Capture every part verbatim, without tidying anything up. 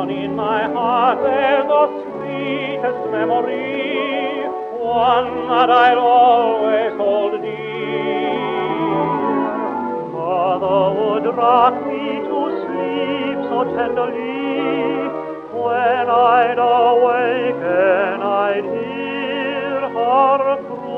down in my heart there's the sweetest memory, one that I'll always hold dear. Mother would rock me to sleep so tenderly, when I'd awaken I'd hear her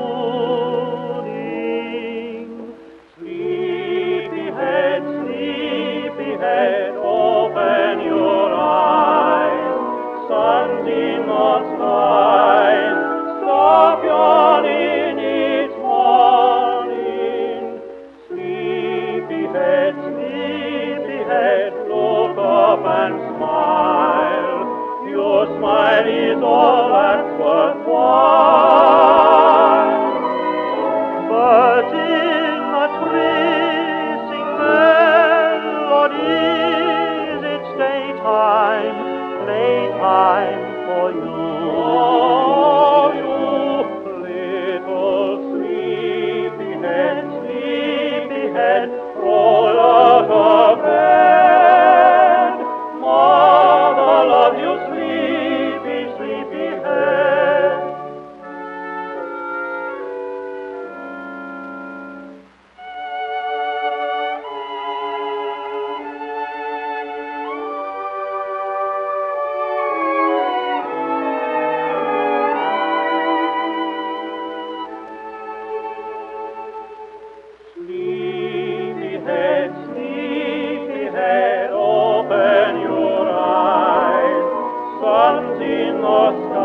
crooning. Sleepyhead, sleepyhead, open your eyes, sun's in the sky, stop yawning, it's morning. Sleepyhead, sleepyhead, look up and smile, your smile is all that's worthwhile. Birds in the trees sing melodies, it's daytime, playtime for you. Oh, you little sleepyhead, sleepyhead, roll out of bed. Mother loves you, sleepy, sleepyhead. Sleepyhead, sleepyhead, open your eyes, sun's in the sky.